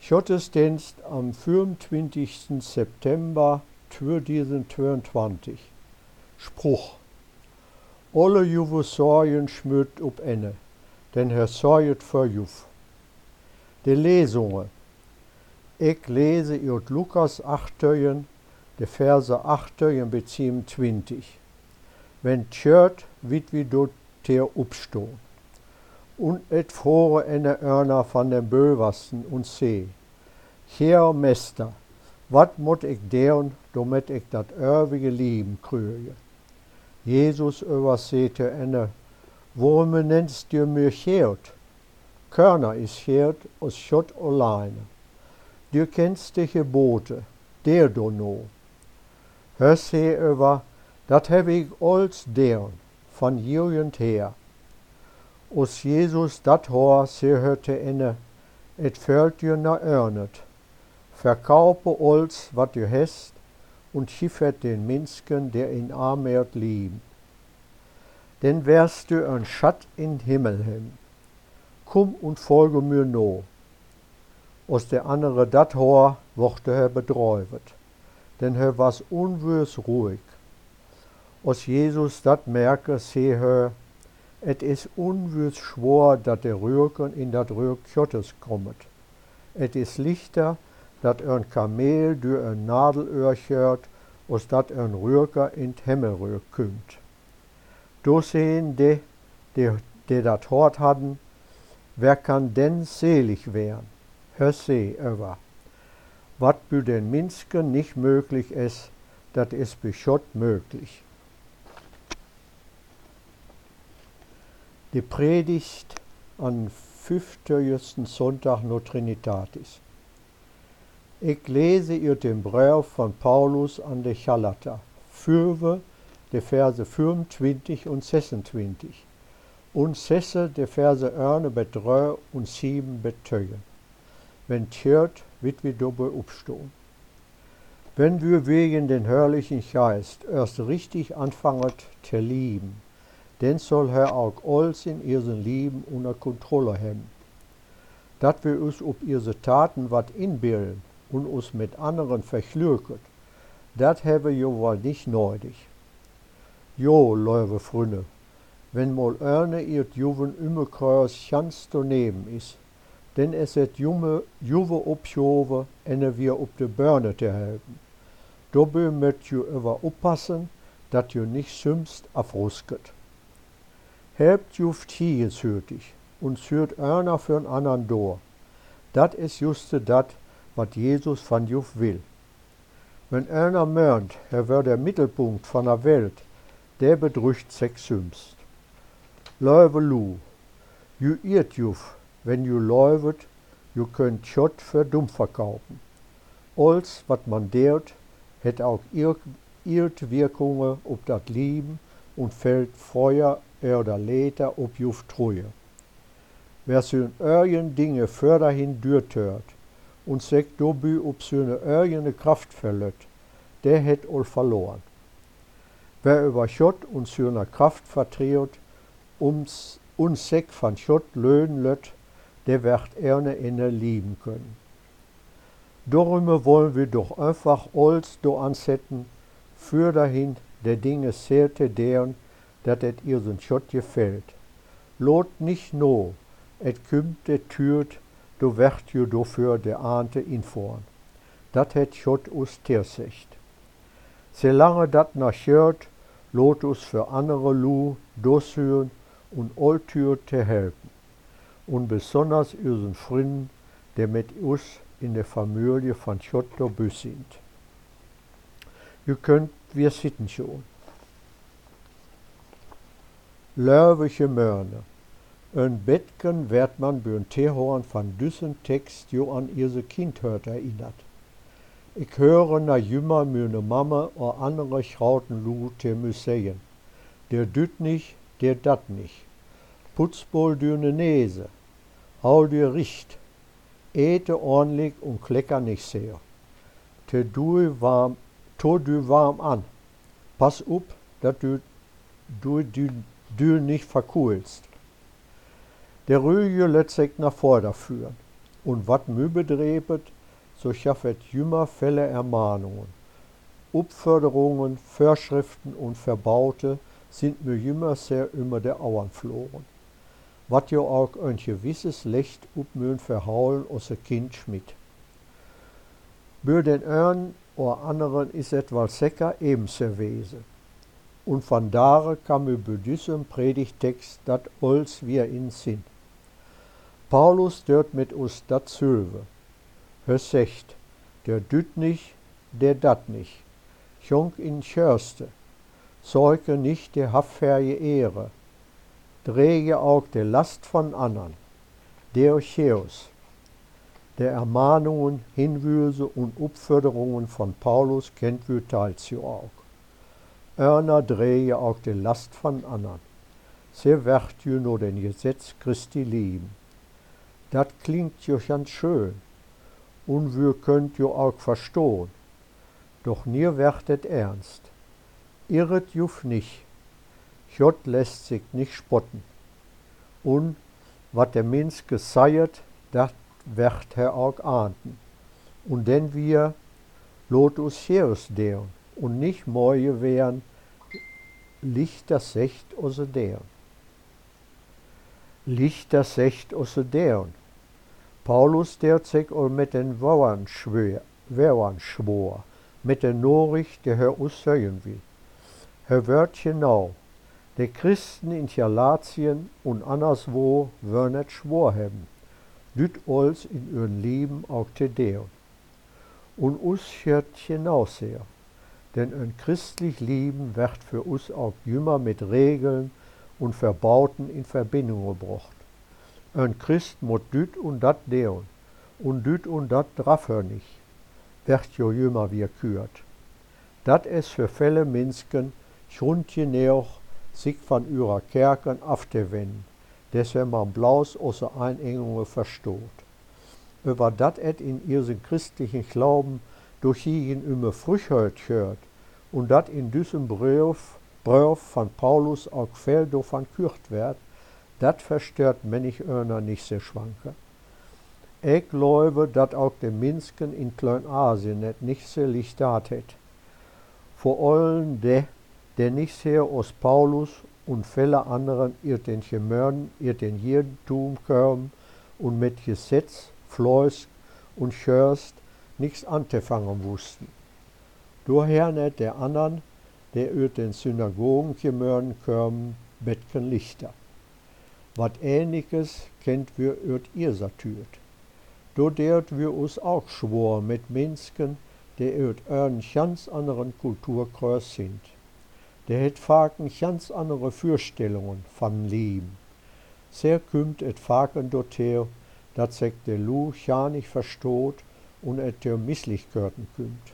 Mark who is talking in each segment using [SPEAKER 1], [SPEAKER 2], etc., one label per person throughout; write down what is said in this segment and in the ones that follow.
[SPEAKER 1] Gottesdienst am 24. September 2022. Spruch. Alle juwe sorgen schmürt op enne, denn er sorget für juf. De Lesungen. Ich lese uit Lukas 8, de Verse 8 bis 27. Wenn tschört, wit wie dort ter upstoon. Und et vore enne Örner van den Böwasten und see. Heer Mester, wat moet ik doen, damit ik dat eeuwige Leben krüge? Jesus übersete enne, warum nennst du mir Geld? Körner is Geld aus Gott alleine. Du kennst die Gebote, der du no. Hör se über, dat heb ik als deren, van Jugend her. Os Jesus dat hoor, se hörte inne, et fällt ju na örnet. Verkaufe alles, wat du hast, und schiffert den Menschen, der in Armut lieben. Denn wärst du ein Schat in Himmel hin. Komm und folge mir no. Os der andere dat hoor, wurde er bedräuvet, denn er was unwürs ruhig. Os Jesus dat merke, seh er, et is unwürs schwor, dat der Rücken in dat Rück Gottes kommet. Et is lichter, dat een Kamel durch een Nadelöhr hört, als dat een Rücker in t Himmelrück kümmt. Do sehen die dat hort hadden, wer kann denn selig werden? Hör se über. Wat bei den Menschen nicht möglich ist, dat is bei Gott möglich. Die Predigt an 50. Sonntag no Trinitatis. Ich lese ihr den Brief von Paulus an die Galater, 5, die Verse 25 und 26, und 6, die Verse 1 bis 3 und 7 bis 10. Wenn tschört, wird wir doppel upstohen. Wenn wir wegen den herrlichen Geist erst richtig anfangen zu lieben, dann soll er auch alles in ihrem Leben unter Kontrolle haben. Dat wir uns ob ihre Taten wat inbilden und uns mit anderen verglücken, dat hebben wir wohl nicht nötig. Jo, liebe Freunde, wenn mal eine ihr Juwen umgekreuz ganz daneben ist, denn es et Juwe opschoven en wir op de Birne te helfen. Dabei möcht ju über oppassen, dat ju nicht sümst afrusket. Helpt juft hiegeshütig und zürt einer für einen anderen door. Dat is juste dat, wat Jesus van juf will. Wenn einer meint, er wär der Mittelpunkt von der Welt, der bedrückt sich sümst. Leuwe lu, ju irrt juf, wenn ju leuwet, ju könnt Gott für dumm verkaufen. Alles, wat man deert, het auch Wirkungen ob dat Leben und fällt Feuer oder later ob juf Treue. Wer sön irgend Dinge förderhin dürtört und sich dobü ob söne irgende Kraft verlött, der het all verloren. Wer über Gott und söne Kraft vertriert, uns sich von Gott löhnen lött, der wird erne inne lieben können. Darum wollen wir doch einfach alles do ansetzen, für dahin der Dinge zählte deren, dat et ihr so Gott gefällt. Lot nicht no, et kümmt et türt, do werd ju dofür der Ahnte invorn. Dat het Gott us tersecht. Solange dat nach hört, lot us für andere lu, doshören und all tür te helfen. Und besonders unseren Freunden, der mit uns in der Familie von Gott dabei sind. Wir sitten schon. Löwige Mörne. Ein Bettgen wird man beim Teehorn von düssen Text jo an ihre Kindheit erinnert. Ich höre na jümmer meine Mama oder andere schrauten lu te Museien. Der düt nicht, der dat nicht. Putzbol dürne Nese. Hau dir Richt. Ete ordentlich und klecker nicht sehr. To du warm an. Pass up, dat du nicht verkohlst. Der Rüge lässt sich nach vorder führen. Und wat mü bedrebet, so schaffet jümmer Fälle Ermahnungen. Upförderungen, Vorschriften und Verbaute sind mir jümmer sehr immer der Auern floren. Wat jo auch ein gewisses Licht upmühen verhaulen osse Kind schmidt. Bür den einen oder anderen is etwas Säcker ebenso Wese. Und von dare kam mir bei diesem Predigtext dat alles wie in Sinn. Paulus dört mit uns dat Sülve. Hör secht, der düt nicht, der dat nicht. Schonk in Schörste, zeuge nicht der haftferje Ehre. Drege auch der Last von andern, der Cheos. Der Ermahnungen, Hinwürse und Upförderungen von Paulus kennt wir teils jo auch. Örner drehe auch die Last von andern. Sie wird ju nur den Gesetz Christi lieben. Dat klingt jo ganz schön, und wir könnt jo auch verstohn. Doch nie werdet ernst. Irret juf nicht. Gott lässt sich nicht spotten. Und wat der Mensch geseiert, dat werd er auch ahnden. Und denn wir lot us Cheos deren und nicht Mäue wären, Licht das Secht osse deren. Licht das Secht osse deren. Paulus der sich all mit den Wauern schwor, mit der Nachricht, der Herr uns hören will. Herr wird genau, die Christen in Galatien und anderswo wör net schwor haben, düt uns in ihren Leben auch te deren. Und us hört genau sehr, denn ein christlich Leben wird für uns auch jümmer mit Regeln und Verbauten in Verbindung gebracht. Ein Christ muss düt und dat deren, und düt und dat draffer nicht, wird jo jümmer wie kürt. Dat es für Fälle Minsken schon genäoch sich von ihrer Kerken abzuwenden, deshalb man blaus außer Einengungen verstoht. Über dat et in ihren christlichen Glauben durch jeden immer Früchheit hört und dat in diesem Brief von Paulus auch viel davon kürt wird, dat verstört Männichörner nicht sehr schwanke. Ich glaube, dat auch die Minsken in Kleinasien nicht sehr Licht hat. Vor allem der nicht sehr aus Paulus und viele anderen ihr den Gemörden, ihr den Judentum kommen und mit Gesetz, Fleiß und Schörst nichts anzufangen wussten. Daher nicht der anderen, der über den Synagogen Gemörden kommen, betken Lichter. Wat Ähnliches kennt wir über ihr Satürt. Do dert wir uns auch schwor mit Menschen, die über einen ganz anderen Kulturkreis sind. Der het vaken ganz andere Vorstellungen von Leben. Sehr kümmt et vaken dorther, dat sich der Lu ja nicht verstoht und et der Misslichkeiten kümmt.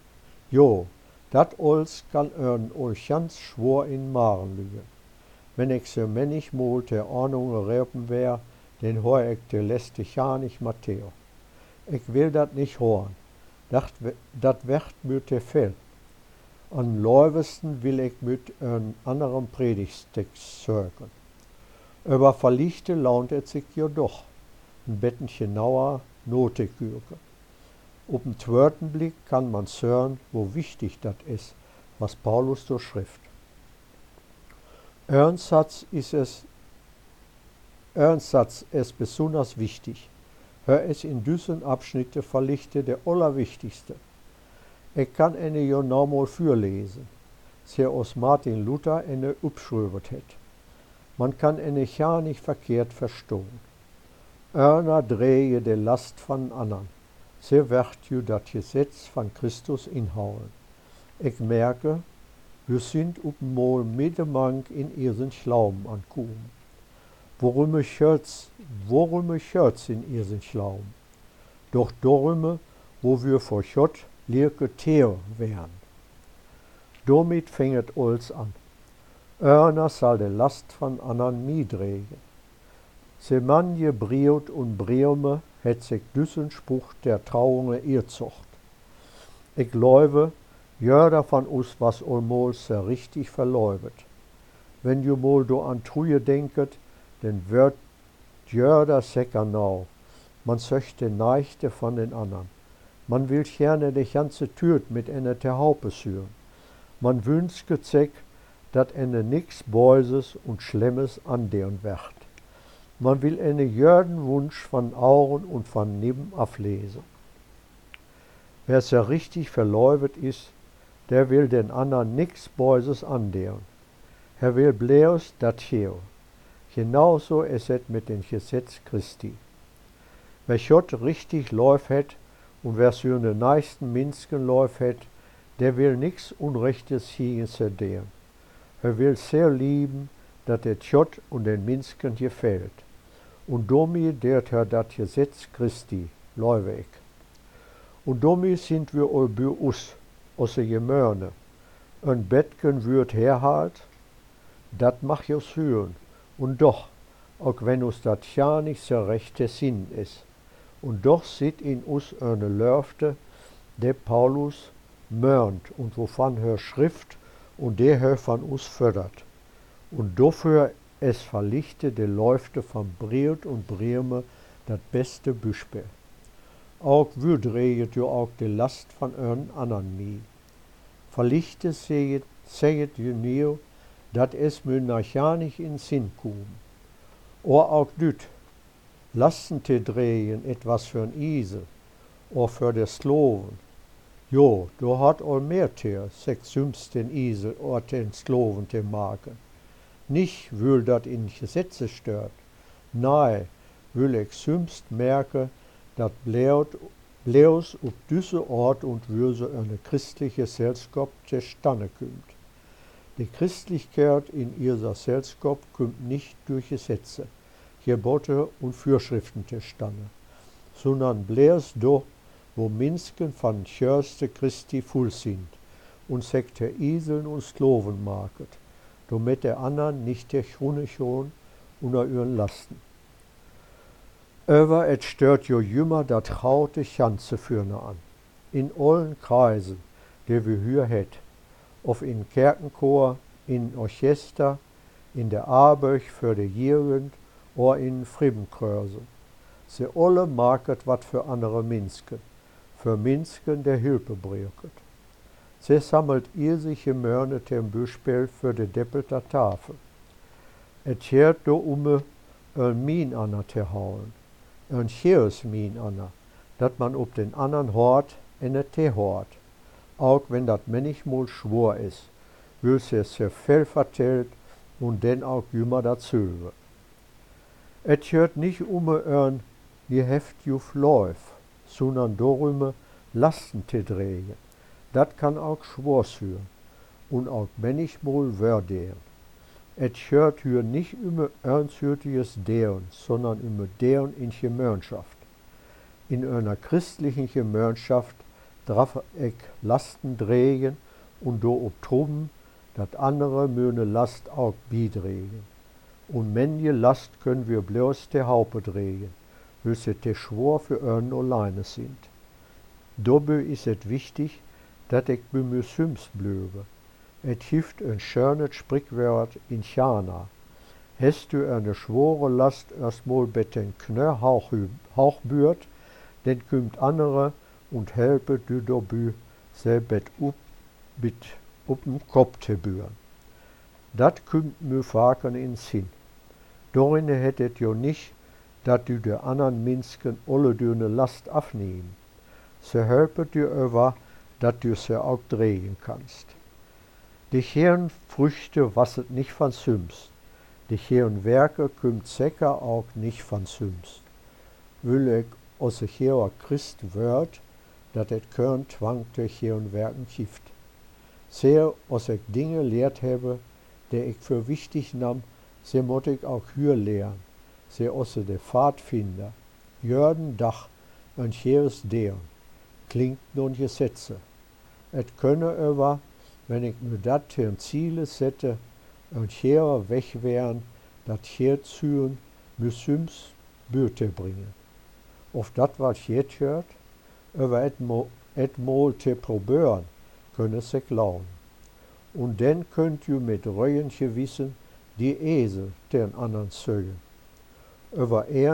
[SPEAKER 1] Jo, dat alles kann euch ganz schwor in Maren lügen. Wenn ich so manchmal der Ordnung reden wär, den hör ich der lässt ja nicht Matteo. Ich will dat nicht hören. Dat wird mir te viel. Am lauwesten will ich mit einem anderen Predigtext sorgen. Über Verlichte launt es sich ja doch, ein Betten genauer Notekürke. Auf den zweiten Blick kann man hören, wo wichtig das ist, was Paulus so schrift. Ernsthatz ist besonders wichtig. Hör es in diesen Abschnitte verlichte der allerwichtigste. Ich kann eine ja nochmal vorlesen, sehr aus Martin Luther eine upschröbet het. Man kann eine ja nicht verkehrt verstehen. Einer drehe die Last von anderen. Sie wird ju das Gesetz von Christus inhauen. Ich merke, wir sind upmol Medemank in ihren Glauben ankommen. Worum ich hört's in ihren Glauben? Doch darum, wo wir vor Gott lirke Teer wären. Damit fängt alles an. Einer soll die Last von anderen miedregen. Se manje Briot und Breume het sich düssen Spruch der Trauungen irzocht. Ich glaube, jeder von uns was allmol sehr richtig verläubet. Wenn du mal do an Truje denket, dann wird jeder säcker nau, Man söchte Neichte von den anderen. Man will gerne de ganze Türt mit einer ter Haupe süren. Man wünscht sich, dat nix Böses und Schlimmes andehen wird. Man will jeden Wunsch von Augen und von Nippen ablesen. Wer sehr richtig verläuft ist, der will den anderen nix Böses andehen. Er will bloß dat hier. Genauso ist es mit dem Gesetz Christi. Wer Gott richtig läuft hat und wer für den nächsten Menschen läuft hat, der will nix Unrechtes hier sehen. Er will sehr lieben, dass es Gott und den Menschen gefällt. Und damit dert er das Gesetz Christi, läuft. Und damit sind wir all bei uns, unsere Gemeinde. Ein Bettgen wird herhalt, dat mag jo hören. Und doch, auch wenn uns dat ja nicht so rechte Sinn ist, und doch sit in uns eine Lörfte, der Paulus mörnt und wovon hör Schrift und der hör von uns fördert. Und dafür es verlichte de Läufte von Briot und Breme dat beste Büschbe. Auch wir drehet jo auch de Last von irgend anderen nie. Verlichte sehet je nie, dat es mir nach ja nicht in Sinn kum. Or auch düt, lassen te drehen etwas für ein Isel, or für der Slowen. Jo, du hat all mehr ter, sechs den Isel or den Slowen te maken. Nicht will dat in Gesetze stört, nein, will ich sümst merke, dat bleus ob düsse Ort und Würse eine christliche Selskop zustande kümmt. Die Christlichkeit in ihrer Selskop kümmt nicht durch Gesetze, Gebote und Fürschriften zustande, sondern bleus do, wo Minsken von Chörste Christi voll sind und sekte Iseln und Skloven market, damit der anderen nicht der Chune schon unter ihren Lasten. Aber et stört jo jümmer dat traute Chanze fürne an. In allen Kreisen, die wir hier het, auf in Kerkenchor, in Orchester, in der Arbeit für die Jugend oder in Friedenkrörsen. Sie alle market wat für andere Minsken, für Minsken der Hilfe braucht. Sie sammelt ihr sich im Mörne zum Beispiel für die deppelte Tafel. Et hört do ein Min an te hauen, ein cheres Min an, dat man ob den anderen hort en et te hort. Auch wenn dat manchmal schwor is, will sie sehr viel vertellt und denn auch jümmer dazu. Et hört nicht ein je heft juf läuf, sondern darüber Lasten te drehen. Dat kann auch schwor führen und auch manchmal werden. Et hört hier nicht immer ernsthürtiges Deren, sondern immer Deren in Gemeinschaft. In einer christlichen Gemeinschaft darf ich Lasten drehen und do obtruben, dat andere möne Last auch bidregen. Und manche Last können wir bloß der Haupe drehen, weil sie te schwor für irgend alleine sind. Dabei ist es wichtig, dat ich bei mir süms blöbe. Et hilft ein schönes Sprichwort in China. Hast du eine schwore Last erstmal mit den Knö hauchbührt, dann kümmt andere und helpe du dabei, selbet up'n Kopf te bühren. Dat kümmt mir faken in Sinn. Darin hättet jo nicht, dat du der anderen Minsken alle dünne Last afnehmen. Se helpet dir über, dat du se auch drehen kannst. Die Herren Früchte wasset nicht von Süms. Die Herren Werke kümmt Säcker auch nicht von Süms. Will ich osse Herr Christ wört, dat et Körn twang der Herren Werken kift. Sehr osse ich Dinge lehrt habe, der ich für wichtig nahm, se mott ich auch hier lehren. Se osse der Pfadfinder, Jörden Dach, ein Heeres Deren, klingt nun Gesetze. Et könne über, wenn ich mir dat zum Ziele sette, ein Heerer weg wären, dat herzüren, müsüms Böte bringen. Auf dat wat jet hört, über et mol te probören, könne se klauen. Und dann könnt ihr mit reuen Gewissen die Esel den anderen zögen. Über eine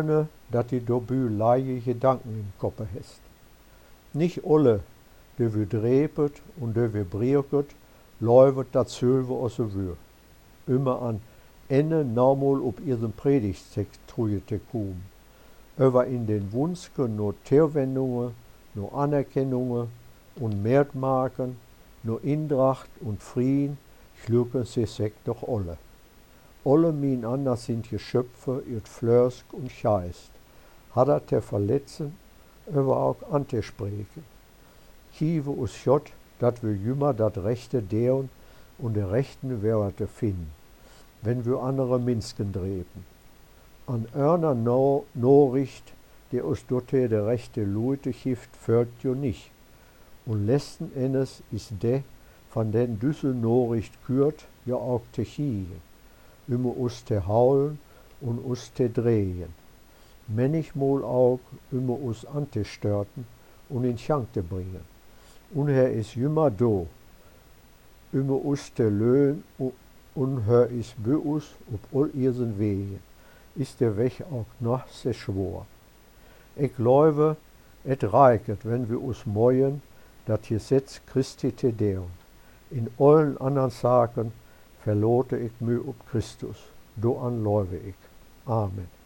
[SPEAKER 1] dat die dobü leie Gedanken im Koppe hast. Nicht alle, die wir drepet und die wir brierket, läuft dat selve aus der Wür. Immer an Ende normal op ihren Predigtext trujete kum. Über in den Wunschken nur Terwendungen, nur Anerkennungen und Merkmarken, nur Indracht und Frieden, schlucken sie sich doch alle. Alle miteinander sind Geschöpfe, ihr Flörsk und Scheist. Hat er te verletzen, aber auch anzusprechen. Kiewe us Schott, dat wir jümmer dat Rechte deun und de rechten Werte finden, wenn wir andere Minsken dreben. An einer Nachricht, die uns dort de rechte Leute gibt, folgt jo nicht. Und letzten Endes ist de, von den düsse Nachricht kürt, ja auch te chiegen, immer us te haulen und us te drehen. Manchmal auch immer us antestörten und in Schank te bringen. Und er ist immer do, immer us te löhn und er ist bei uns auf all ihren Wegen. Ist der Weg auch noch sehr schwer. Ich glaube, et reicht, wenn wir uns moyen, dat Gesetz Christi te deun. In allen anderen Sachen verlote ich mich auf Christus. Doan glaube ich. Amen.